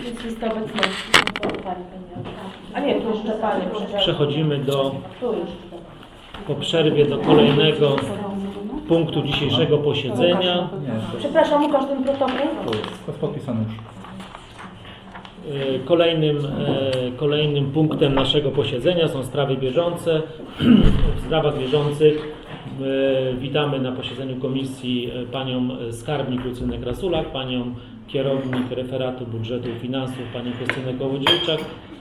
Jest lista obecności. A nie, tu jeszcze Pani. Przechodzimy po przerwie do kolejnego punktu dzisiejszego posiedzenia. Przepraszam, Łukasz, ten protokół? To jest podpisane już. Kolejnym punktem naszego posiedzenia są sprawy bieżące. W sprawach bieżących witamy na posiedzeniu komisji panią skarbnik Lucynę Krasulak, panią kierownik referatu budżetu i finansów, panią Krystynę Kołodziejczak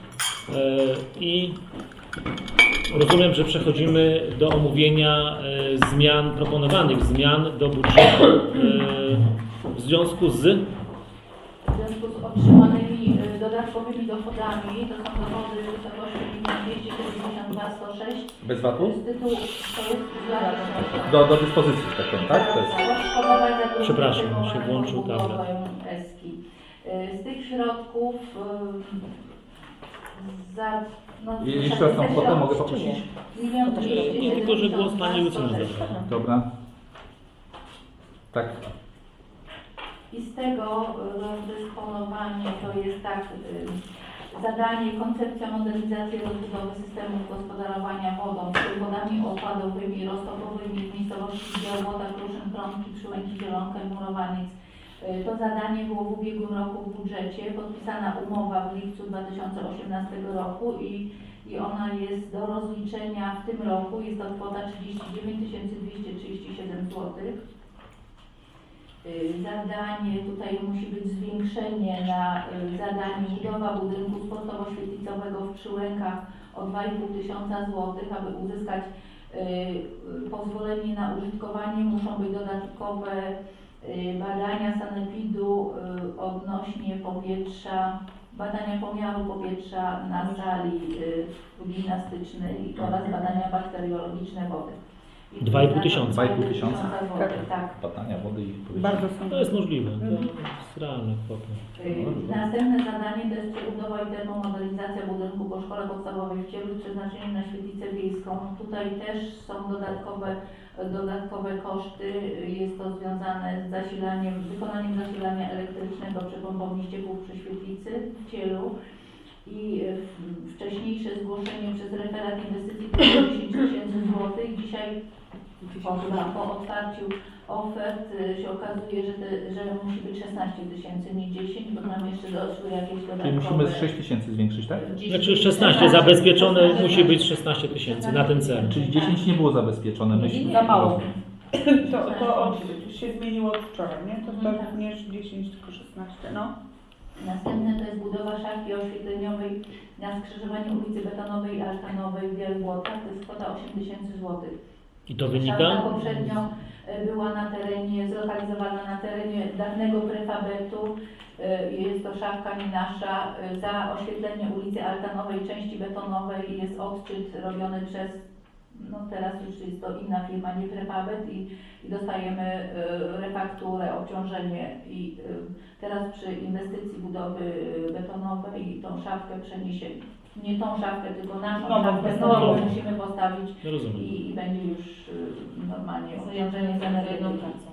i rozumiem, że przechodzimy do omówienia proponowanych zmian do budżetu w związku z otrzymanymi dodatkowymi dochodami. To są dochody w wysokości 272,106. Bez VAT-u? Z tytułu Do dyspozycji, tak powiem, tak? To jest... Przepraszam, się włączył tablet. Z tych środków jeszcze raz tą kwotę mogę poprosić? Nie, tylko że głos pani Lucyny zabrała. Dobra. Tak. I z tego rozdysponowanie to jest tak, zadanie, koncepcja modernizacji rozbudowy systemów gospodarowania wodą, wodami opadowymi, roztopowymi w miejscowości Białowłota, Kruszyn, Krąpki, Przyłęki, Zielonka i Murowaniec. To zadanie było w ubiegłym roku w budżecie, podpisana umowa w lipcu 2018 roku i ona jest do rozliczenia w tym roku, jest to kwota 39 237 zł. Zadanie, tutaj musi być zwiększenie na zadanie budowa budynku sportowo-świetlicowego w Przyłękach o 2,5 tysiąca złotych. Aby uzyskać pozwolenie na użytkowanie, muszą być dodatkowe badania sanepidu odnośnie powietrza, badania pomiaru powietrza na sali gimnastycznej oraz badania bakteriologiczne wody. 2,5 tysiąca. 2,5 tysiąca? Tak. Badania wody i Bardzo To jest możliwe, to jest realna kwota. Następne zadanie to jest przebudowa i termomodernizacja budynku po szkole podstawowej w Cieblu z przeznaczeniem na świetlicę wiejską. Tutaj też są dodatkowe koszty. Jest to związane z wykonaniem zasilania elektrycznego przy pompowni ścieków przy świetlicy w Cielu. I wcześniejsze zgłoszenie przez referat inwestycji to 10 tysięcy złotych. Dzisiaj po otwarciu ofert się okazuje, że musi być 16 tysięcy, nie 10, bo nam jeszcze doszły jakieś dodatkowe... Czyli musimy z 6 tysięcy zwiększyć, tak? Znaczy 16 zabezpieczone musi być 16 tysięcy na ten cel. Czyli 10 nie było zabezpieczone. Myśmy za mało. To się zmieniło od wczoraj, nie? To również 10, tylko 16, no. Następne to jest budowa szafki oświetleniowej na skrzyżowaniu ulicy Betonowej i Altanowej w Białowłotach. To jest kwota 8 tysięcy złotych. I to wynika? Szafka poprzednio była zlokalizowana na terenie dawnego prefabetu. Jest to szafka nie nasza. Za oświetlenie ulicy Altanowej, części betonowej jest odczyt robiony przez, teraz już jest to inna firma, nie prefabet i dostajemy refakturę, obciążenie i teraz przy inwestycji budowy betonowej tą szafkę przeniesiemy. Nie tą szafkę, tylko naszą szafkę betonową musimy postawić i będzie już normalnie obciążenie za jedną pracę.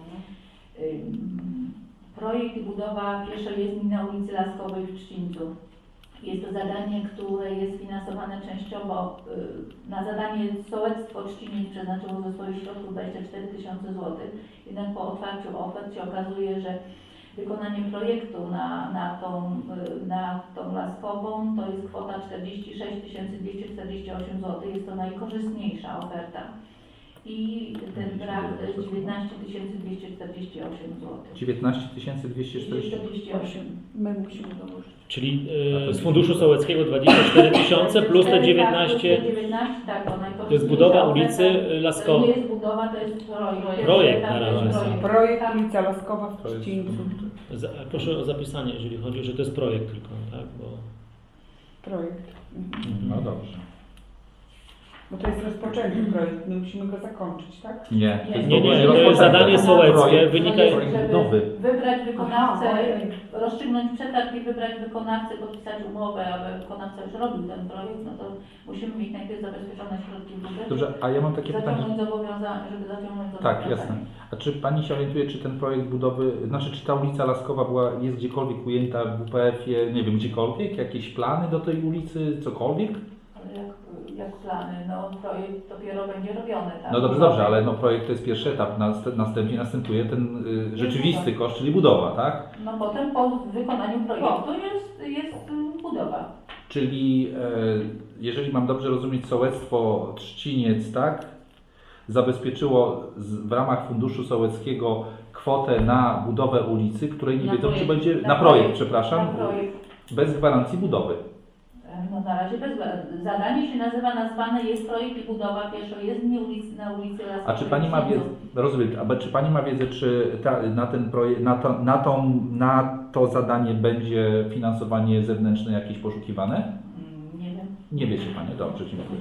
Projekt i budowa pieszojezdni na ulicy Laskowej w Trzcińcu. Jest to zadanie, które jest finansowane częściowo na zadanie sołectwo Trzciniec przeznaczyło ze swoich środków 24 tysiące złotych. Jednak po otwarciu ofert się okazuje, że wykonanie projektu na tą Laskową to jest kwota 46 248 zł. Jest to najkorzystniejsza oferta. I ten brak to jest 19 248 zł. 19 248. My musimy dołożyć. Czyli z funduszu sołeckiego 24 tysiące plus te 19. Tak, to jest budowa ulicy Laskowej. To nie jest budowa, to jest projekt. Projekt na razie. Projekt ulica Laskowa w Trzcińcu. Proszę o zapisanie, jeżeli chodzi, że to jest projekt tylko, tak? Projekt. No dobrze. Bo to jest rozpoczęty projekt, my musimy go zakończyć, tak? Nie, to jest, Nie, w ogóle to jest rozpoczęte. zadanie sołeckie, Projekt- wynika... projekt budowy. Wybrać wykonawcę, Aha, ojej. rozstrzygnąć przetarg i wybrać wykonawcę, podpisać umowę, aby wykonawca już robił ten projekt, no to musimy mieć najpierw zabezpieczone środki w budżecie. Dobrze, a ja mam takie pytanie. Zaciągnąć zobowiązania, żeby zaciągnąć Tak, zobowiązania. jasne. A czy Pani się orientuje, czy ten projekt budowy, znaczy czy ta ulica Laskowa jest gdziekolwiek ujęta w WPF-ie, nie wiem, gdziekolwiek? Jakieś plany do tej ulicy, cokolwiek? Ale jak plany, no projekt dopiero będzie robiony, tak? No dobrze, ale no projekt to jest pierwszy etap, następnie następuje ten rzeczywisty koszt, czyli budowa, tak? No potem po wykonaniu projektu jest budowa. Czyli jeżeli mam dobrze rozumieć, sołectwo Trzciniec, tak, zabezpieczyło w ramach funduszu sołeckiego kwotę na budowę ulicy, której nie Na wiedzą, czy projekt. będzie, Na na projekt, projekt. przepraszam, Na projekt. bez gwarancji budowy. No na razie zadanie się nazwane jest projekt i budowa pieszo, jest nie na ulicy Laskowej. A czy Pani ma wiedzę, rozumiem, a czy Pani ma wiedzę, czy na ten projekt, na to zadanie będzie finansowanie zewnętrzne jakieś poszukiwane? Nie wiem. Nie wie się Pani, dobrze, dziękuję.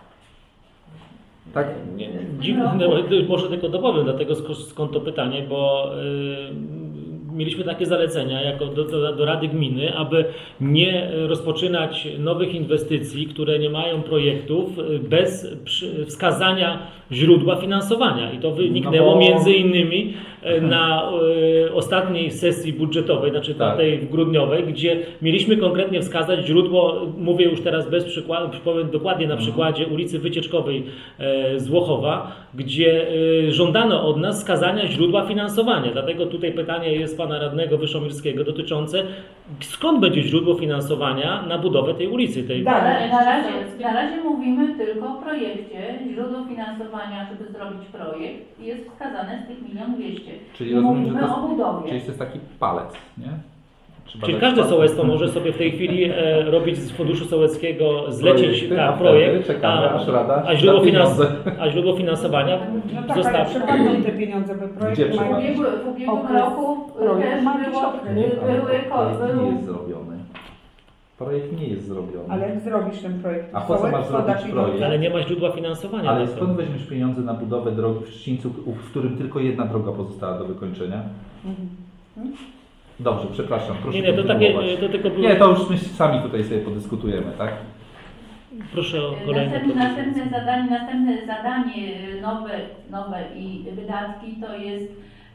Tak? Nie, dziwne, może tylko dopowiem, dlatego skąd to pytanie, bo mieliśmy takie zalecenia jako do Rady Gminy, aby nie rozpoczynać nowych inwestycji, które nie mają projektów bez wskazania źródła finansowania. I to wyniknęło między innymi na ostatniej sesji budżetowej, znaczy Tak. tej grudniowej, gdzie mieliśmy konkretnie wskazać źródło, mówię już teraz bez przykładu, powiem dokładnie na przykładzie ulicy Wycieczkowej z Łochowa, gdzie żądano od nas wskazania źródła finansowania. Dlatego tutaj pytanie jest pana radnego Wyszomirskiego dotyczące, skąd będzie źródło finansowania na budowę tej ulicy. Na razie mówimy tylko o projekcie. Źródło finansowania, żeby zrobić projekt, jest wskazane z tych 1 200 000. Czyli Nie rozumiem, że mówimy to o budowie. Czyli to jest taki palec, nie? Trzeba Czyli dać każde palec. sołectwo może sobie w tej chwili robić z funduszu sołeckiego, zlecić Projekty, a projekt, wtedy czekamy, aż Rada a źródło, da pieniądze. a źródło finansowania No tak, ale zostawi. przepadną te pieniądze, bo projekt Gdzie ma przepadną? W ubiegłym okres. roku Projekt też ma jakiś było, okres. Projekt nie jest zrobiony. Projekt nie jest zrobiony. Ale jak zrobisz ten projekt, A po co masz sołectwo da zrobić pieniądze. projekt? Ale nie ma źródła finansowania. Ale na to. skąd weźmiesz pieniądze na budowę drogi w Trzcińcu, w którym tylko jedna droga pozostała do wykończenia? Dobrze, przepraszam, proszę Nie, to takie, kontynuować. to tylko było... Nie, to już my sami tutaj sobie podyskutujemy, tak? Proszę o kolejne Następne zadanie nowe i wydatki to jest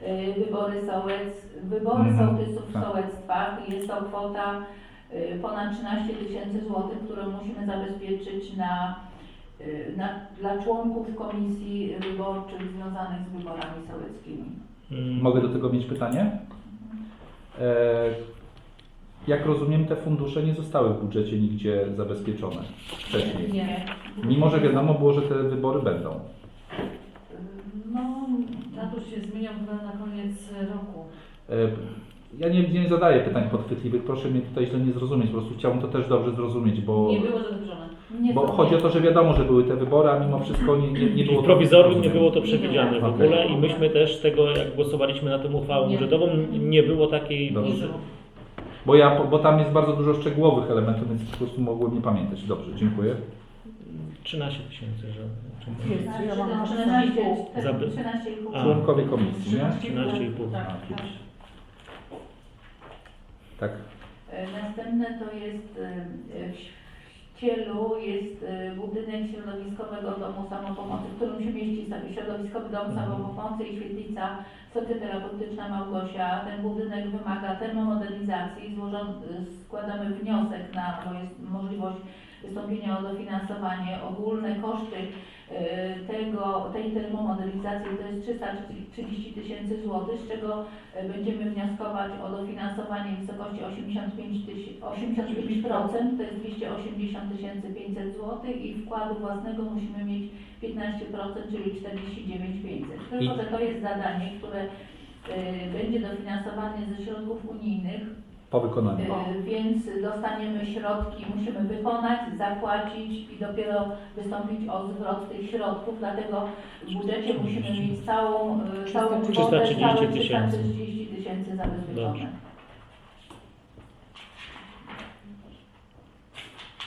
wybory sołtysów w tak. sołectwach. Jest to kwota ponad 13 000 złotych, którą musimy zabezpieczyć dla członków komisji wyborczych związanych z wyborami sołeckimi. Mogę do tego mieć pytanie? Jak rozumiem, te fundusze nie zostały w budżecie nigdzie zabezpieczone wcześniej. Nie. Mimo, że wiadomo było, że te wybory będą. No, Status się zmieniał chyba na koniec roku. Ja nie zadaję pytań podchwytliwych, proszę mnie tutaj źle nie zrozumieć, po prostu chciałbym to też dobrze zrozumieć, bo, Nie było zadłużone. bo chodzi o to, że wiadomo, że były te wybory, a mimo wszystko nie było W to prowizorium nie było to przewidziane w Okej. ogóle i myśmy też tego, jak głosowaliśmy na tę uchwałę budżetową, nie było takiej... Dobrze. Bo tam jest bardzo dużo szczegółowych elementów, więc po prostu mogłem nie pamiętać. Dobrze, dziękuję. 13 000, że... Jest, ja mam 13,5. A. Członkowie komisji, nie? 13,5. Tak. Tak. Następne to jest w Cielu jest budynek środowiskowego domu samopomocy, w którym się mieści środowiskowy dom samopomocy i świetlica socjoterapeutyczna Małgosia. Ten budynek wymaga termomodernizacji. Składamy wniosek bo jest możliwość wystąpienia o dofinansowanie. Ogólne koszty tej termomodernizacji to jest 330 000 złotych, z czego będziemy wnioskować o dofinansowanie w wysokości 85%, to jest 280 500 złotych i wkładu własnego musimy mieć 15%, czyli 49 500. Tylko, że to jest zadanie, które będzie dofinansowane ze środków unijnych. Po wykonaniu. Więc dostaniemy środki, musimy wykonać, zapłacić i dopiero wystąpić o zwrot tych środków, dlatego w budżecie musimy mieć całą kwotę, 330 całe 000. 330 000 zabezpieczone. Dobrze.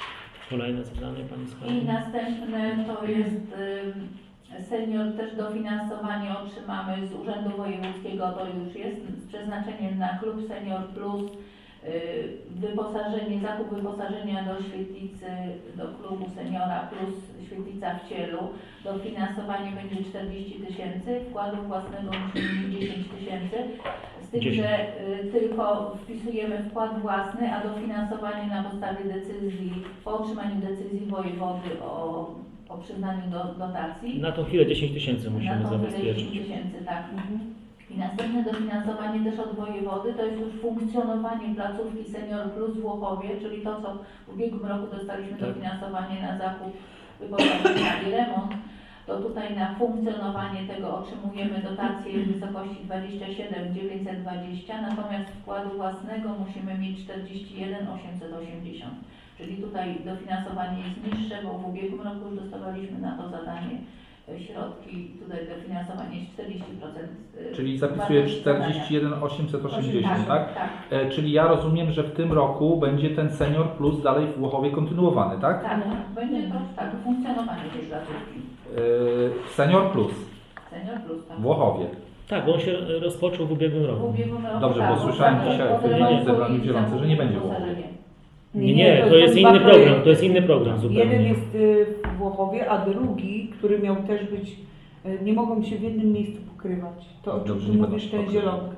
Kolejne zadanie pani I skarbnik. następne to jest senior, też dofinansowanie otrzymamy z Urzędu Wojewódzkiego, to już jest z przeznaczeniem na Klub Senior Plus, wyposażenie, zakup wyposażenia do świetlicy, do klubu seniora plus świetlica w cielu. Dofinansowanie będzie 40 000, wkładu własnego musimy mieć 10 000, z tym, 10. że tylko wpisujemy wkład własny, a dofinansowanie na podstawie decyzji, po otrzymaniu decyzji wojewody o przyznaniu dotacji. Na tą chwilę 10 000 musimy Na tą chwilę zabezpieczyć. 10 000, tak. I następne dofinansowanie też od wojewody, to jest już funkcjonowanie placówki Senior Plus w Włochowie, czyli to, co w ubiegłym roku dostaliśmy Tak. dofinansowanie na zakup wyposażenia i remont, to tutaj na funkcjonowanie tego otrzymujemy dotację w wysokości 27 920, natomiast wkładu własnego musimy mieć 41 880. Czyli tutaj dofinansowanie jest niższe, bo w ubiegłym roku już dostawaliśmy na to zadanie środki, tutaj dofinansowanie jest 40%. Czyli zapisuję wartości zadania. 41 880, tak? Tak, Czyli ja rozumiem, że w tym roku będzie ten Senior Plus dalej w Włochowie kontynuowany, tak? tak. Będzie to tak, funkcjonowanie tej placówki. Senior Plus Senior Plus, tak. w Włochowie. Tak, bo on się rozpoczął w ubiegłym W roku. ubiegłym roku, Dobrze, tak, bo słyszałem tak, dzisiaj od w remontu zebraniu i Zielonce, że nie będzie w Włochowie. wyposażenie. Nie, to jest inny program, to jest inny program zupełnie. Jeden jest w Włochowie, a drugi, który miał też być, nie mogą się w jednym miejscu pokrywać. To o czym Dobrze, ty nie mówisz, będą ten się zielonka.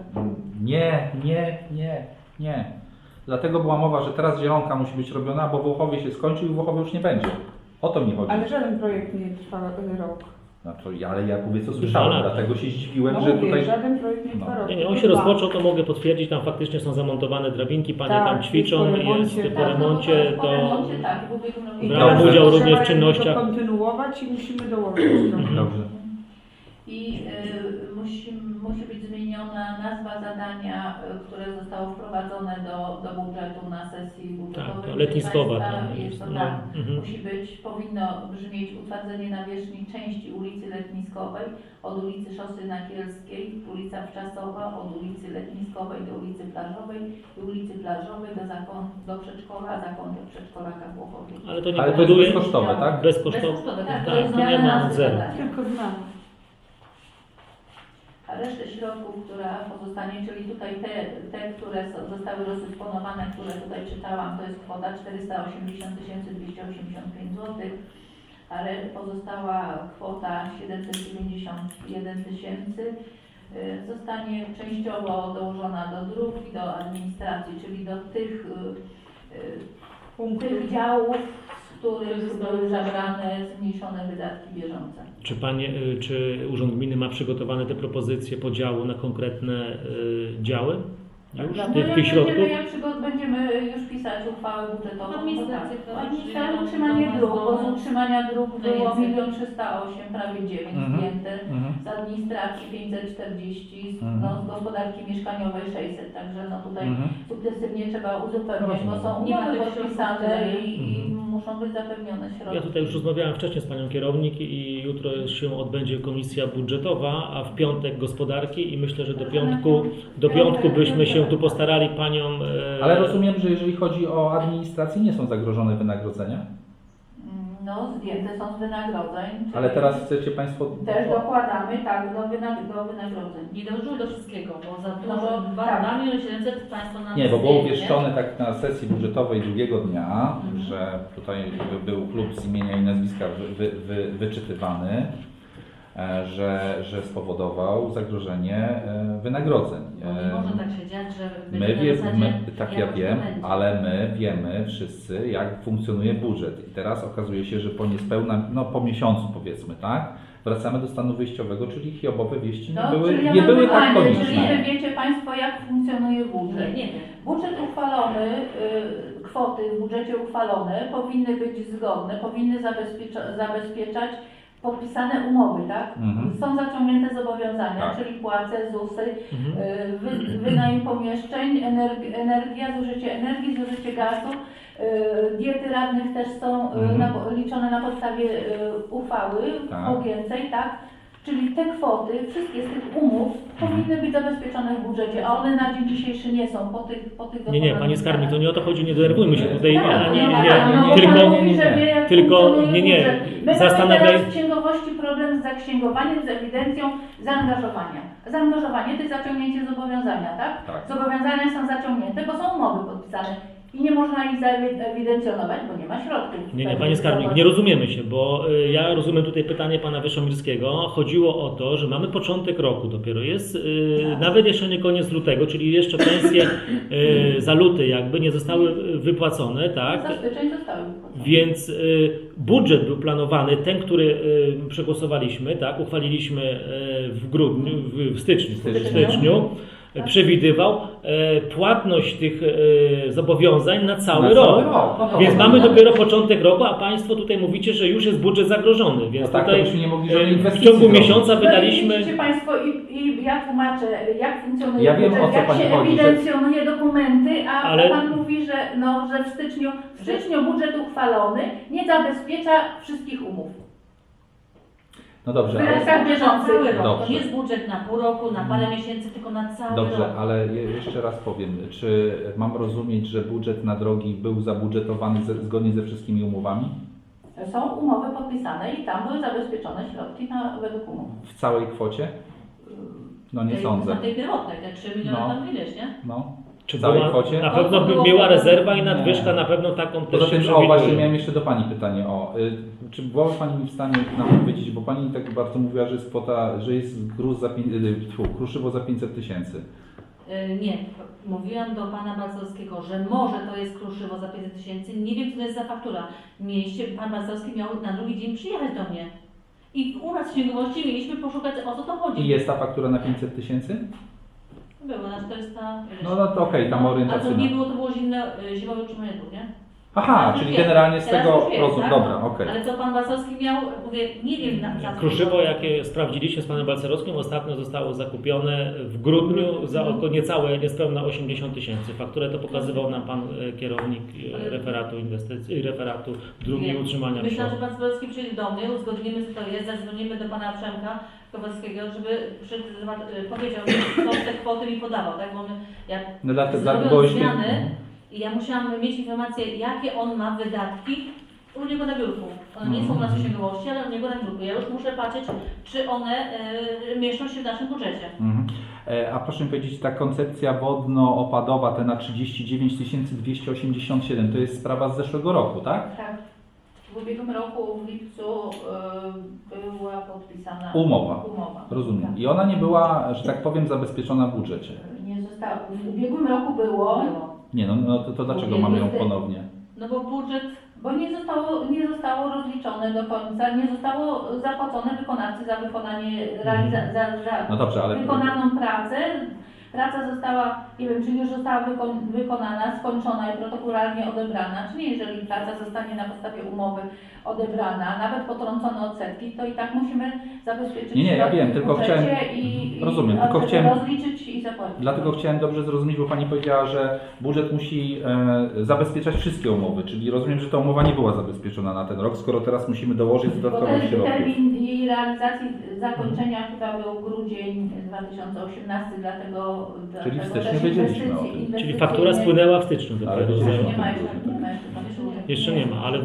Nie. Dlatego była mowa, że teraz zielonka musi być robiona, bo w Włochowie się skończył i w Włochowie już nie będzie. O to mi chodzi. Ale żaden projekt nie trwa rok. No to, ale ja mówię, co słyszałem, lata. dlatego się zdziwiłem, No że mówię, tutaj... żaden projekt nie trwa No. rok. Nie, on się Chyba. rozpoczął, to mogę potwierdzić, tam faktycznie są zamontowane drabinki, panie Tak, tam ćwiczą, jest po remoncie, jest po tak, remoncie, Po to remoncie, tak, w ubiegłym roku. I brałem Dobrze. udział również trzeba w czynnościach. to kontynuować i musimy dołożyć. Dobrze. I musi być zmieniona nazwa zadania, które zostało wprowadzone do budżetu na sesji budżetowej. Tak, to letniskowa Proszę tam Państwa, jest, to no, tak, mhm. powinno brzmieć utwardzenie nawierzchni części ulicy Letniskowej od ulicy Szosy Nakielskiej, ulica Wczasowa, od ulicy Letniskowej do ulicy Plażowej i ulicy Plażowej do przedszkola, zakątek przedszkolaka w Włochowie. Ale to nie Ale to jest powoduje bezkosztowe, tak? bezkosztowe. Bezkosztowe, Tak, Tak, to jest tu nie zmiana ma nazwy zero. zadania. Tylko znam. A resztę środków, która pozostanie, czyli tutaj te które zostały rozdysponowane, które tutaj czytałam, to jest kwota 480 285 zł, ale pozostała kwota 791 000 zostanie częściowo dołożona do dróg i do administracji, czyli do tych działów, z których były zabrane zmniejszone wydatki bieżące. Czy Urząd Gminy ma przygotowane te propozycje podziału na konkretne działy? Już tych środków? Będziemy już pisać uchwałę budżetową. Administrację, Tak. to Administrację, czyli utrzymanie dom, dróg, bo z dom. utrzymania dróg było Najwięcej. 1 308 000, prawie 9 zdjęte, z administracji 540, no, z gospodarki mieszkaniowej 600, także no tutaj sukcesywnie trzeba uzupełniać, bo są Nie ma umowy tych podpisane środków i muszą być zapewnione środki. Ja tutaj już rozmawiałem wcześniej z panią kierownik i jutro się odbędzie komisja budżetowa, a w piątek gospodarki i myślę, że do piątku byśmy się tu postarali panią... Ale rozumiem, że jeżeli chodzi o administrację, nie są zagrożone wynagrodzenia? No, zdjęte są z wynagrodzeń. Ale czyli teraz chcecie Państwo... też dokładamy, tak, do wynagrodzeń. Nie dołożyło do wszystkiego, bo za No bo to tak. 2 700 000 Państwo nam Nie, bo było zdjęcie. uwieszczone tak na sesji budżetowej drugiego dnia, że tutaj był klub z imienia i nazwiska wyczytywany, że spowodował zagrożenie wynagrodzeń. Bo nie może tak się dziać, że My będzie na wiemy, zasadzie, tak ja jakoś to wiem, będzie. ale my wiemy wszyscy, jak funkcjonuje budżet. I teraz okazuje się, że po niespełna, po miesiącu powiedzmy, tak, wracamy do stanu wyjściowego, czyli hiobowe wieści Czyli ja nie mam były tak pytanie, konieczne. Czyli wy wiecie Państwo, jak funkcjonuje budżet? Nie wiem. Budżet uchwalony, kwoty w budżecie uchwalone powinny być zgodne, powinny zabezpieczać podpisane umowy, tak? Są zaciągnięte zobowiązania, Tak. czyli płace, ZUS-y, wynajem pomieszczeń, zużycie energii, zużycie gazu, diety radnych też są liczone na podstawie uchwały Tak. po więcej, tak? Czyli te kwoty, wszystkie z tych umów powinny być zabezpieczone w budżecie, a one na dzień dzisiejszy nie są po tych Nie, Pani Skarbnik, to nie o to chodzi, nie denerwujmy się tutaj, zastanawiamy się. W księgowości problem z zaksięgowaniem, z ewidencją zaangażowania. Zaangażowanie to jest zaciągnięcie zobowiązania, tak? Tak. Zobowiązania są zaciągnięte, bo są umowy podpisane. I nie można ich zaewidencjonować, bo nie ma środków. Nie, Panie Skarbnik, nie rozumiemy się, bo ja rozumiem tutaj pytanie Pana Wyszomirskiego. Chodziło o to, że mamy początek roku dopiero, jest nawet jeszcze nie koniec lutego, czyli jeszcze pensje za luty jakby nie zostały wypłacone, tak? Zazwyczaj zostały wypłacone. Więc budżet był planowany, ten, który przegłosowaliśmy, tak, uchwaliliśmy w grudniu, w styczniu. Przewidywał płatność tych zobowiązań na cały rok. Więc mamy dopiero początek roku, a Państwo tutaj mówicie, że już jest budżet zagrożony. Więc tak, tutaj nie mogli w ciągu miesiąca wydaliśmy... Widzicie Państwo i ja tłumaczę, jak funkcjonuje ja wiem, budżet, o co jak Pani się chodzi, ewidencjonuje dokumenty, a Ale... Pan mówi, że w styczniu budżet uchwalony nie zabezpiecza wszystkich umów. No dobrze, ale... na cały rok. Dobrze. To nie jest budżet na pół roku, na parę miesięcy, tylko na cały rok. Dobrze, ale jeszcze raz powiem, czy mam rozumieć, że budżet na drogi był zabudżetowany zgodnie ze wszystkimi umowami? Są umowy podpisane i tam były zabezpieczone środki według umów. W całej kwocie? No nie sądzę. Na tej pierwotnej, te 3 miliony tam ileś, nie? No. Czy w całej była, kwocie? na pewno była rezerwa i nadwyżka, na pewno taką też się przewiduje. Właśnie miałem jeszcze do Pani pytanie. Czy była Pani mi w stanie nam powiedzieć, bo Pani tak bardzo mówiła, że jest kwota, że jest kruszywo za 500 tysięcy. Nie, mówiłam do Pana Balcowskiego, że może to jest kruszywo za 500 tysięcy, nie wiem co to jest za faktura. Pan Balcowski miał na drugi dzień przyjechać do mnie. I u nas w księgowości mieliśmy poszukać, o co to chodzi. I jest ta faktura na 500 tysięcy? Było na 400. No to okej, tam orientacyjna. A to nie było, to było zimowe utrzymanie dróg, nie? Aha, czyli generalnie z tego rozumiem. Tak? Dobra, okej. Ale co Pan Balcowski miał, mówię, nie wiem na co. Kruszywo, jakie sprawdziliśmy z Panem Balcerowskim, ostatnio zostało zakupione w grudniu za niespełna 80 tysięcy. Fakturę to pokazywał nam Pan kierownik referatu inwestycji, referatu dróg i utrzymania. Myślę, że Pan Balcerowski przyjdzie do mnie, uzgodnimy co to jest, zadzwonimy do Pana Przemka Kowalskiego, żeby powiedział, że te kwoty mi podawał, tak? Bo my jak zrobią zmiany, i ja musiałam mieć informację, jakie on ma wydatki u niego na biurku. One nie są u nas w księgowości, ale u niego na biurku. Ja już muszę patrzeć, czy one mieszczą się w naszym budżecie. A proszę mi powiedzieć, ta koncepcja wodno-opadowa, te na 39 287, to jest sprawa z zeszłego roku, tak? Tak. W ubiegłym roku w lipcu była podpisana umowa. Rozumiem. Tak. I ona nie była, że tak powiem, zabezpieczona w budżecie. Nie została. W ubiegłym roku było. Nie, to dlaczego mamy ją ponownie? No bo budżet... Bo nie zostało rozliczone do końca, nie zostało zapłacone wykonawcy za wykonanie No dobrze, ale wykonaną pracę. Praca została, nie wiem, czy już została wykonana, skończona i protokolarnie odebrana, czy nie, jeżeli praca zostanie na podstawie umowy odebrana, nawet potrącone odsetki, to i tak musimy zabezpieczyć nie, ja wiem, tylko chciałem, rozumiem, tylko chciałem rozliczyć i zapłacić. Dlatego chciałem dobrze zrozumieć, bo Pani powiedziała, że budżet musi zabezpieczać wszystkie umowy, czyli rozumiem, że ta umowa nie była zabezpieczona na ten rok, skoro teraz musimy dołożyć dodatkowych środków. Termin jej realizacji, zakończenia chyba był grudzień 2018, dlatego... Czyli w styczniu wiedzieliśmy o tym. Czyli faktura spłynęła w styczniu dopiero. Nie ma jeszcze nie ma, ale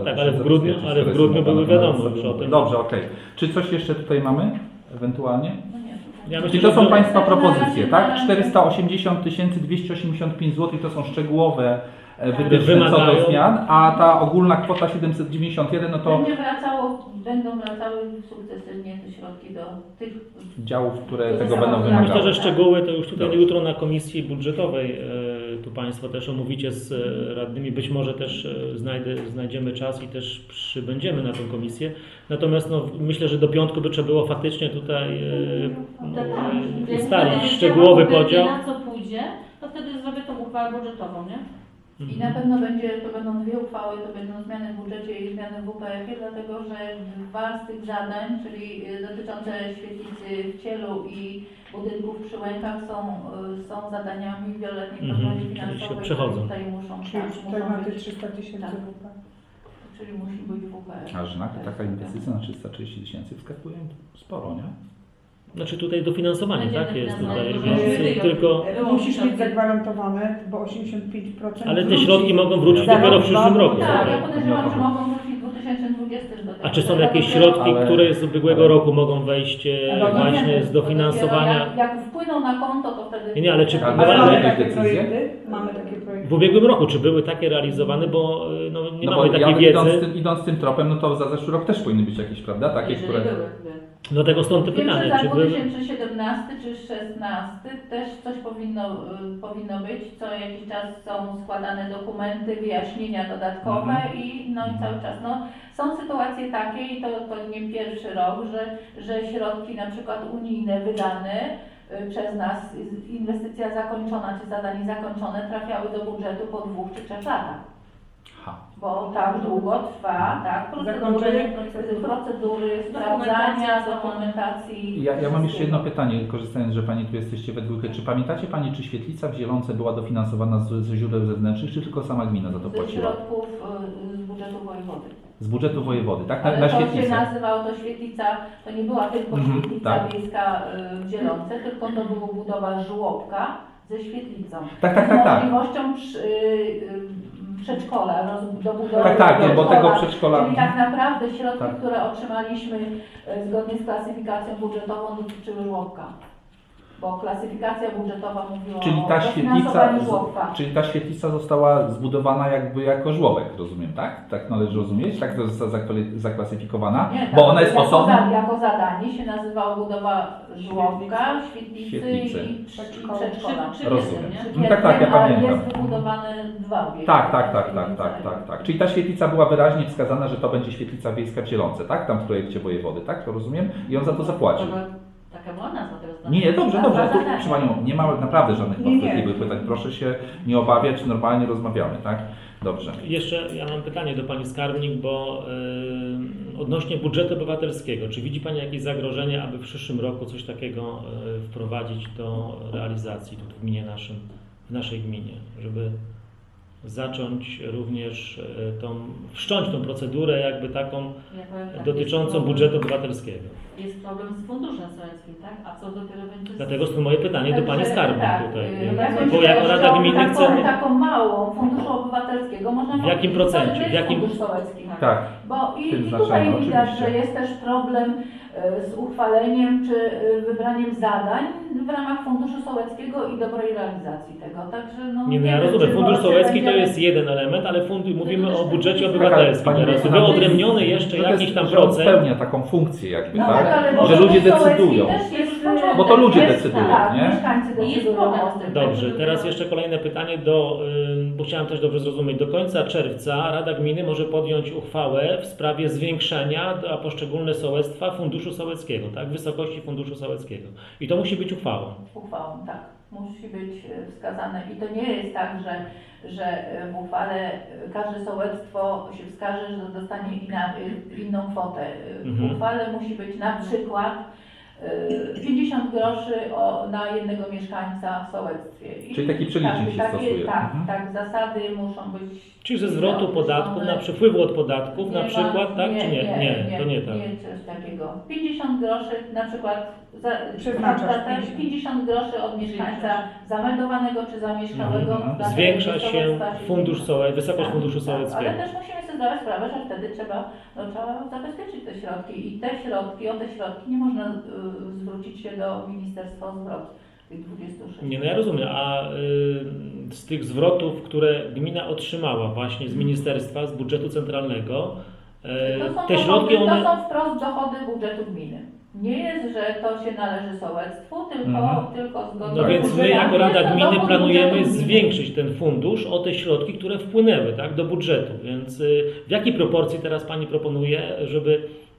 w grudniu były wiadomo już o tym. Dobrze, okej. Czy coś jeszcze tutaj mamy ewentualnie? Ja myślę, to są że Państwa propozycje, tak? 480 285 zł to są szczegółowe wytyczne co do zmian, a ta ogólna kwota 791 no to będą wracały sukcesywnie te środki do tych działów, które tego będą wymagały. Myślę, że szczegóły to już tutaj jutro na komisji budżetowej tu Państwo też omówicie z radnymi, być może też znajdziemy czas i też przybędziemy na tę komisję. Natomiast myślę, że do piątku by trzeba było faktycznie tutaj ustalić szczegółowy podział. Na co pójdzie, to wtedy zrobię tą uchwałę budżetową, nie? I na pewno to będą dwie uchwały, to będą zmiany w budżecie i zmiany w WPF-ie, dlatego że dwa z tych zadań, czyli dotyczące świetlicy w Cielu i budynków przy Łękach są zadaniami w wieloletniej prognozie finansowej, które tutaj muszą Czyli tak na te 300 tysięcy WPF. czyli musi być WPR. A że taka inwestycja na 330 tysięcy wskakuje sporo, nie? Znaczy tutaj dofinansowanie, tak? Jest tutaj, Dofinansowanie. więc tylko... Musisz mieć zagwarantowane, bo 85%. Ale te środki mogą wrócić dopiero w przyszłym roku. Tak, ja podejrzewam, że mogą wrócić w 2020 do tego. A czy są jakieś środki, które z ubiegłego roku mogą wejść właśnie z dofinansowania? Jak wpłyną na konto, to wtedy... Nie, ale czy Ale Ale mamy jakieś takie decyzje? projekty? Mamy takie projekty. w ubiegłym roku, czy były takie realizowane, bo nie No mamy bo takiej wiedzy. idąc tym tropem, no to za zeszły rok też powinny być jakieś, prawda? Takie, Jeżeli które... były. Dlatego stąd te Wiem, że pytanie, za czy były... 2017 czy 2016 też coś powinno być. Co jakiś czas są składane dokumenty, wyjaśnienia dodatkowe i cały czas. Są sytuacje takie i to nie pierwszy rok, że środki na przykład unijne wydane przez nas, inwestycja zakończona czy zadanie zakończone trafiały do budżetu po 2 czy 3 latach. Bo tak długo trwa, tak, procedury sprawdzania, dokumentacji. Ja mam jeszcze jedno pytanie, korzystając, że Pani tu jesteście we dwójkę. Czy pamiętacie Pani, czy świetlica w Zielonce była dofinansowana ze źródeł zewnętrznych, czy tylko sama gmina za to Ze płaciła? środków z budżetu wojewody. Z budżetu wojewody, tak? Ale Na to się świetlicę. nazywało to świetlica, to nie była tylko świetlica tak. wiejska w Zielonce, tylko to była budowa żłobka ze świetlicą. Tak. Z możliwością przedszkola, do budowy Tak, bo tego przedszkola... Czyli tak naprawdę środki, Tak. które otrzymaliśmy zgodnie z klasyfikacją budżetową, dotyczyły żłobka. Bo klasyfikacja budżetowa mówiła o dofinansowaniu żłobka. Czyli ta świetlica została zbudowana jakby jako żłobek, rozumiem, tak? Tak należy rozumieć? Tak to została zaklasyfikowana? Nie, bo ona jest osobna. Jako zadanie się nazywało budowa żłobka, świetlicy i przedszkola. Rozumiem. Nie? Tak, ja pamiętam. Jest wybudowane 2 obiekty. Tak. Czyli ta świetlica była wyraźnie wskazana, że to będzie świetlica wiejska w Zielonce, tak? Tam w projekcie wojewody, tak? To rozumiem? I on za to zapłacił. Taka była nazwa tego zdania. Nie, dobrze. Tu, proszę Panią, nie ma naprawdę żadnych wątpliwych pytań. Proszę się nie obawiać, normalnie rozmawiamy, tak? Dobrze. Jeszcze ja mam pytanie do Pani Skarbnik, bo odnośnie budżetu obywatelskiego, czy widzi Pani jakieś zagrożenie, aby w przyszłym roku coś takiego wprowadzić do realizacji tu w gminie w naszej gminie, żeby zacząć również wszcząć tą procedurę jakby taką dotyczącą budżetu obywatelskiego. Jest problem z funduszem sołeckim, tak? A co dopiero będzie... Dlatego jest moje pytanie do Pani Skarbnik tutaj. Bo jako Rada Gminy chcemy... Taką małą funduszu obywatelskiego można... W jakim procencie? W jakim... Fundusz sołecki. Tak. Bo i tutaj widać, że jest też problem z uchwaleniem czy wybraniem zadań w ramach funduszu sołeckiego i dobrej realizacji tego. Także ja rozumiem. Fundusz sołecki to jest jeden element, ale mówimy o budżecie obywatelskim teraz. Wyodrębniony jeszcze jakiś tam że on procent. spełnia taką funkcję jakby, tak? ale Że ludzie decydują. Bo to ludzie jest, decydują, tak, nie? Mieszkańcy decydują o tym. Dobrze, teraz jeszcze kolejne pytanie, bo chciałem też dobrze zrozumieć. Do końca czerwca Rada Gminy może podjąć uchwałę w sprawie zwiększenia dla poszczególne sołectwa funduszu sołeckiego, tak? Wysokości funduszu sołeckiego. I to musi być uchwałą. Uchwałą, tak. Musi być wskazane. I to nie jest tak, że w uchwale każde sołectwo się wskaże, że dostanie inną kwotę. W uchwale musi być na przykład 50 groszy na jednego mieszkańca w sołectwie. Czyli taki przelicznik się stosuje. Tak, zasady muszą być... Czyli ze zwrotu podatków, na przepływu od podatków na przykład, tak? Czy nie? Nie, to nie tak. Nie, coś takiego. 50 groszy na przykład... Przeznaczasz 50 groszy od mieszkańca zameldowanego czy zamieszkałego. Zwiększa się fundusz wysokość funduszu sołeckiego. Ale też musimy sobie zdawać sprawę, że wtedy trzeba zabezpieczyć te środki i o te środki nie można zwrócić się do ministerstwa o zwrot tych 26. Nie, ja rozumiem, a z tych zwrotów, które gmina otrzymała właśnie z ministerstwa, z budżetu centralnego, te środki to są wprost dochody budżetu gminy. Nie jest, że to się należy sołectwu, tylko zgodnie No więc my jako Rada Gminy planujemy zwiększyć ten fundusz o te środki, które wpłynęły, tak, do budżetu. Więc w jakiej proporcji teraz Pani proponuje, żeby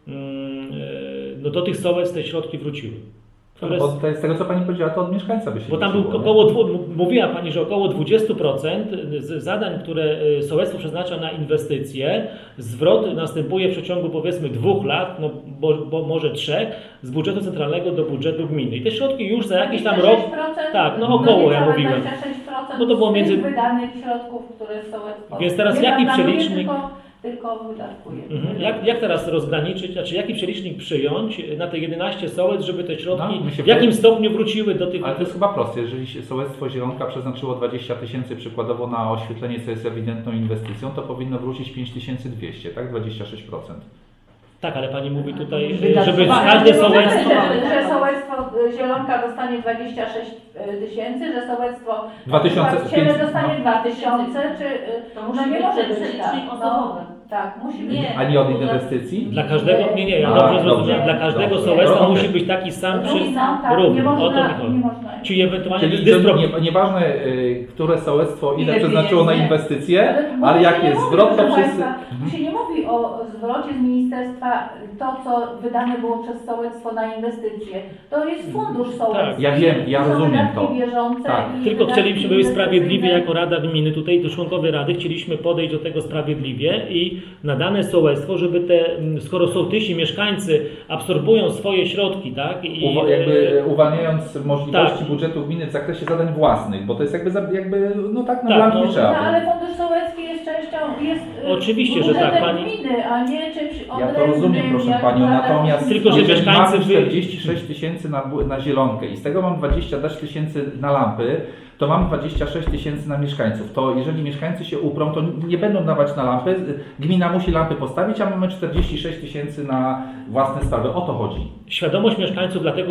do tych sołectw te środki wróciły? Bo z tego, co Pani powiedziała, to od mieszkańca by się Bo tam mówiła Pani, że około 20% zadań, które sołectwo przeznacza na inwestycje, zwrot następuje w przeciągu powiedzmy 2 lat, bo może 3, z budżetu centralnego do budżetu gminy. I te środki już za jakiś tam rok... Tak, około ja mówiłem. 26% Bo to było między... wydanych środków, które sołectwo... Więc teraz jaki przelicznik... tylko wydatkuje. Jak teraz rozgraniczyć, znaczy jaki przelicznik przyjąć na te 11 sołec, żeby te środki No, w jakim stopniu wróciły do tych... Ale to jest chyba proste. Jeżeli sołectwo Zielonka przeznaczyło 20 000 przykładowo na oświetlenie, co jest ewidentną inwestycją, to powinno wrócić 5200, tak? 26%. Tak, ale pani mówi tutaj, Wydatkowanie. żeby każde sołectwo... Że sołectwo Zielonka dostanie 26 000, że sołectwo 2500, dostanie 2000, czy To no musi nie być może ten być przelicznik tak. osobowy. Tak, musi być. Nie. A nie od inwestycji? Dla każdego, nie, ja A, dobrze dobrze. zrozumiałem, dla każdego Dobrze. sołectwa Okej. musi być taki sam Tak, równy, nie o to mi można, chodzi. nie można. Czyli ewentualnie Czyli dysproporcja. nieważne, które sołectwo ile Ile przeznaczyło na pieniędzy? inwestycje, tu ale się jak nie jest mówi, zwrot, to proszę wszyscy... państwa, tu się nie mówi o zwrocie z ministerstwa, to co wydane było przez sołectwo na inwestycje. To jest fundusz sołecki. Ja wiem, ja To są rozumiem wydatki to. bieżące Tak. i Tylko wydatki chcieliśmy być sprawiedliwie inwestycyjne. jako Rada Gminy, tutaj to członkowie Rady chcieliśmy podejść do tego sprawiedliwie i na dane sołectwo, żeby te, skoro sołtysi, mieszkańcy absorbują swoje środki, tak? I Jakby uwalniając możliwości tak. budżetu gminy w zakresie zadań własnych, bo to jest jakby no tak na Tak, blank nie no. trzeba. No, ale fundusz sołecki jest częścią, jest Oczywiście, że budżetem tak, pani- gminy, a nie czymś Ja odrębnym. to rozumiem, proszę jak Panią, Rada natomiast Tylko, że jeżeli mieszkańcy mamy by- 46 000 na zielonkę i z tego mam 20 tysięcy na lampy, to mam 26 000 na mieszkańców. To jeżeli mieszkańcy się uprą, to nie będą dawać na lampy. Gmina musi lampy postawić, a mamy 46 000 na własne sprawy. O to chodzi. Świadomość mieszkańców, dlatego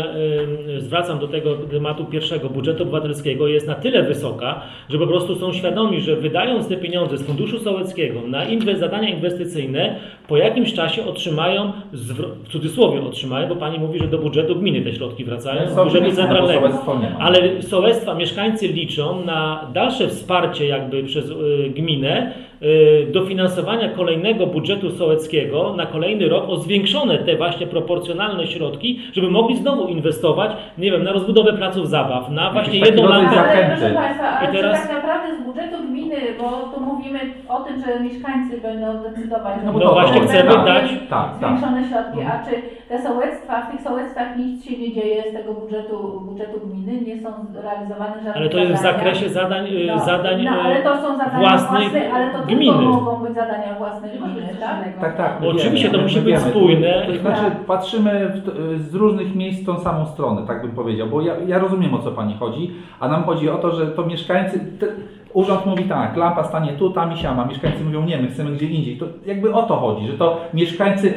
zwracam do tego tematu pierwszego, budżetu obywatelskiego, jest na tyle wysoka, że po prostu są świadomi, że wydając te pieniądze z funduszu sołeckiego na zadania inwestycyjne, po jakimś czasie otrzymają, w cudzysłowie otrzymają, bo pani mówi, że do budżetu gminy te środki wracają, z budżetu centralnego. Sołectwo nie ma. Ale sołectwa, mieszkańcy liczą na dalsze wsparcie jakby przez gminę, dofinansowania kolejnego budżetu sołeckiego na kolejny rok o zwiększone te właśnie proporcjonalne środki, żeby mogli znowu inwestować, nie wiem, na rozbudowę placów zabaw, na właśnie Jakiś taki jedną rodzaj lampę. Ale zachęty. proszę Państwa, ale I teraz- czy tak naprawdę z budżetu gminy, bo tu mówimy o tym, że mieszkańcy będą decydować. No bo No to właśnie tak, chcemy tak, dać tak. zwiększone środki, a czy te sołectwa, w tych sołectwach nic się nie dzieje z tego budżetu gminy, nie są realizowane żadne Ale to jest w zadania. zakresie zadań ale to są zadania własnych własne, ale to gminy. tylko mogą być zadania własne gminy, tak? Tak. Bo oczywiście wiemy, to musi my być wiemy. spójne. To znaczy patrzymy z różnych miejsc w tą samą stronę, tak bym powiedział, bo ja rozumiem, o co Pani chodzi, a nam chodzi o to, że to mieszkańcy... Urząd mówi tak, lampa stanie tu, tam i siama. Mieszkańcy mówią nie, my chcemy gdzie indziej. To jakby o to chodzi, że to mieszkańcy...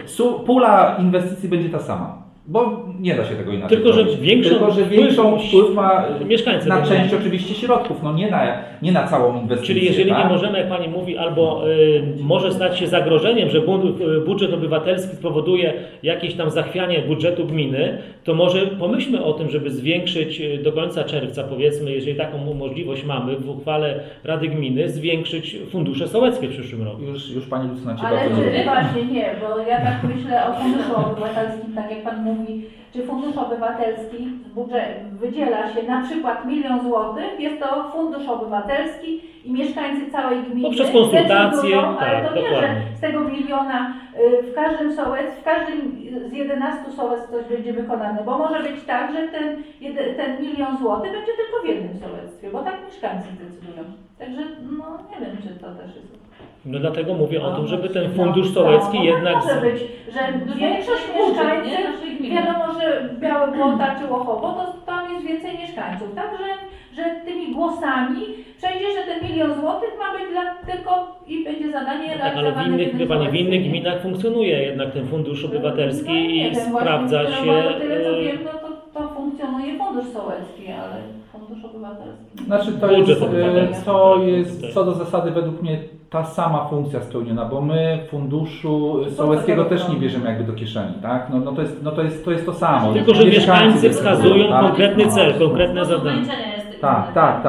Pula inwestycji będzie ta sama. Bo nie da się tego inaczej Tylko, że zrobić. większą Tylko, że większą wpływ ma mieszkańcy na będą. część oczywiście środków, no nie na całą inwestycję. Czyli jeżeli tak? nie możemy, jak Pani mówi, albo może stać się zagrożeniem, że budżet obywatelski spowoduje jakieś tam zachwianie budżetu gminy, to może pomyślmy o tym, żeby zwiększyć do końca czerwca, powiedzmy, jeżeli taką możliwość mamy w uchwale Rady Gminy, zwiększyć fundusze sołeckie w przyszłym roku. Już Pani Lucyna Cię Ale bardzo lubi. czy właśnie nie, bo ja tak myślę o funduszu obywatelskim, tak jak Pan mówi, czy fundusz obywatelski wydziela się na przykład 1 000 000 złotych, jest to fundusz obywatelski i mieszkańcy całej gminy Poprzez konsultacje, decydują, ale tak, to nie, dokładnie. że z tego 1 000 000 w każdym z 11 sołectw coś będzie wykonane, bo może być tak, że ten 1 000 000 złotych będzie tylko w jednym sołectwie, bo tak mieszkańcy decydują. Także no nie wiem, czy to też jest. No dlatego mówię o tym, żeby ten No, fundusz sołecki no, jednak... Może być, że większość mieszkańców, wiadomo, że Białe Błota czy Łochowo, to tam jest więcej mieszkańców, tak? Że tymi głosami przejdzie, że ten 1 000 000 złotych ma być tylko i będzie zadanie Tak, ale realizowane w innych gminach funkcjonuje jednak ten fundusz obywatelski No, nie i wiem, sprawdza właśnie, się... bo tyle co wiem, no to funkcjonuje fundusz sołecki, ale fundusz obywatelski. Znaczy Budżet obywatelski. to jest co do zasady według mnie ta sama funkcja spełniona, bo my funduszu sołeckiego też nie bierzemy jakby do kieszeni, tak? To jest to samo. Tylko, że mieszkańcy wskazują tak? konkretny cel, konkretne zadanie. Tak.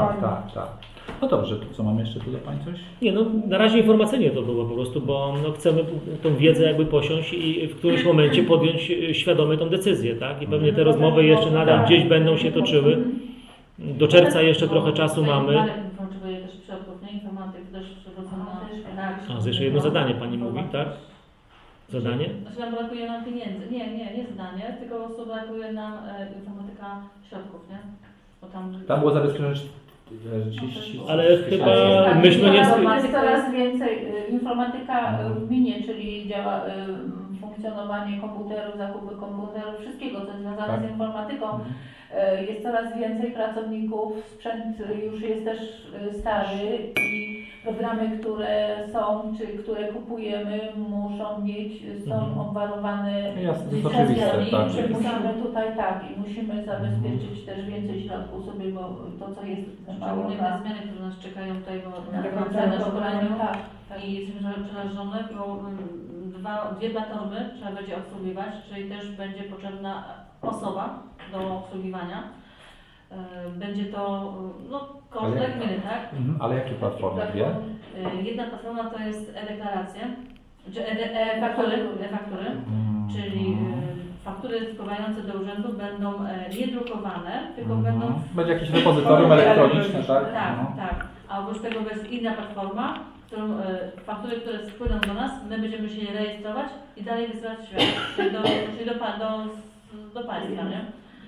No dobrze, to co mam jeszcze tu do Pani coś? Nie, no na razie informacyjnie to było po prostu, bo no, chcemy tą wiedzę jakby posiąść i w którymś momencie podjąć świadomie tą decyzję, tak? I pewnie te rozmowy jeszcze nadal gdzieś będą się toczyły. Do czerwca jeszcze trochę czasu mamy. Potrzebuje też środków, nie? Informatyk też przywrócona. A, jeszcze jedno zadanie Pani mówi, tak? Zadanie? Znaczy nam brakuje nam pieniędzy. Nie zadanie, tylko po prostu brakuje nam informatyka środków, nie? Bo Tam było zabezpieczone Ale chyba myśmy nie... Jest coraz więcej informatyka w gminie, czyli działa funkcjonowanie komputerów, zakupy komputerów, wszystkiego co jest związane z informatyką. Jest coraz więcej pracowników, sprzęt już jest też stary i programy, które są, czy które kupujemy, muszą mieć, są obwarowane licencjami. Tak. Musimy tutaj i musimy zabezpieczyć też więcej środków sobie, bo to co jest Szczególnie te zmiany, które nas czekają tutaj, bo na szkoleniu i jesteśmy przerażone, bo dwie platformy trzeba będzie obsługiwać, czyli też będzie potrzebna osoba do obsługiwania. Będzie to koszt gminy, tak? Ale jakie platformy? Dwie? Jedna platforma to jest e-deklaracje, czy e-faktury, czyli faktury wpływające do urzędu będą nie drukowane, tylko będą... Będzie jakieś repozytorium elektroniczne, tak? Tak. A oprócz tego jest inna platforma, którą faktury, które wpłyną do nas, my będziemy się je rejestrować i dalej wysyłać w świat, czyli do państwa, nie?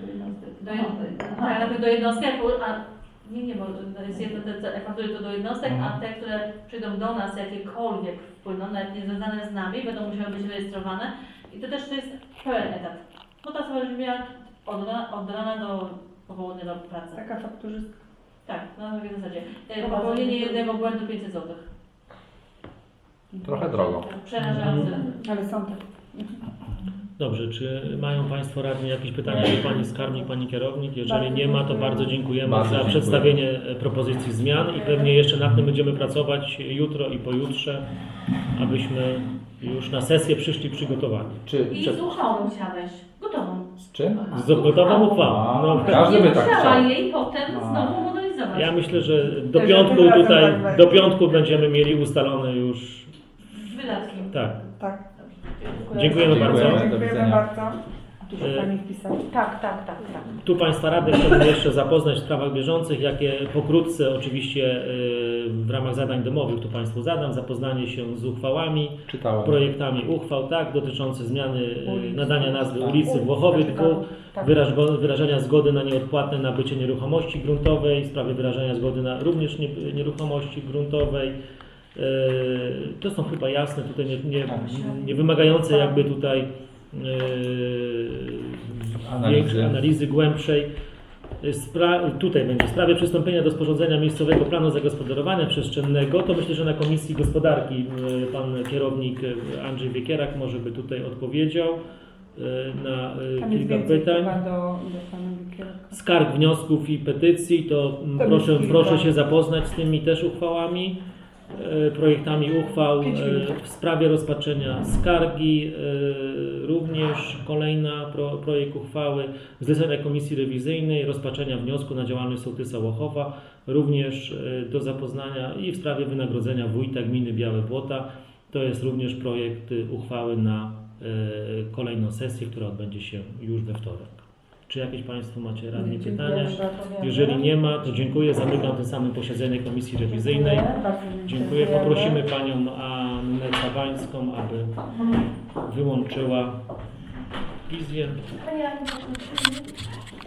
Do jednostki, bo jest jedno, te faktury to do jednostek, a te, które przyjdą do nas, jakiekolwiek wpłyną, nawet nie związane z nami, będą musiały być rejestrowane i to też jest pełen etat. No ta osoba będzie miała od rana do popołudnia do pracy. Taka fakturzystka. Tak, na takiej zasadzie. Popełnienie jednego błędu 500 zł. Trochę drogo. Przerażające. Ale są tak. Dobrze, czy mają Państwo radni jakieś pytania do Pani Skarbnik, Pani Kierownik? Jeżeli nie ma, to bardzo dziękujemy za przedstawienie propozycji zmian i pewnie jeszcze nad tym będziemy pracować jutro i pojutrze, abyśmy już na sesję przyszli przygotowani. I z uchwałą musiała wejść. Gotową. Z czym? Z gotową uchwałą. Każdy by tak musiała chciał. jej potem znowu modelizować. Ja myślę, że do piątku będziemy mieli ustalone już... Wydatki. Tak. Dziękujemy bardzo. Dziękujemy bardzo. Tu się Pani wpisała. Tak. Tu Państwa radnych chciałbym jeszcze zapoznać w sprawach bieżących, jakie pokrótce oczywiście w ramach zadań domowych tu Państwu zadam, zapoznanie się z uchwałami, projektami uchwał, dotyczące zmiany nadania nazwy ulicy Włochowie-Dwóch, wyrażenia zgody na nieodpłatne nabycie nieruchomości gruntowej, w sprawie wyrażenia zgody na również nieruchomości gruntowej. To są chyba jasne, tutaj nie wymagające jakby tutaj analizy głębszej. Tutaj będzie w sprawie przystąpienia do sporządzenia miejscowego planu zagospodarowania przestrzennego. To myślę, że na Komisji Gospodarki pan kierownik Andrzej Wiekierak może by tutaj odpowiedział na kilka pytań. Skarg, wniosków i petycji, to proszę się zapoznać z tymi też uchwałami. Projektami uchwał w sprawie rozpatrzenia skargi, również kolejna projekt uchwały zlecenia Komisji Rewizyjnej, rozpatrzenia wniosku na działalność sołtysa Łochowa, również do zapoznania i w sprawie wynagrodzenia wójta gminy Białe Błota. To jest również projekt uchwały na kolejną sesję, która odbędzie się już we wtorek. Czy jakieś Państwo macie radni pytania? Jeżeli nie ma, to dziękuję. Zamykam tym samym posiedzenie Komisji Rewizyjnej. Dziękuję. Poprosimy Panią Annę Cabańską, aby wyłączyła wizję.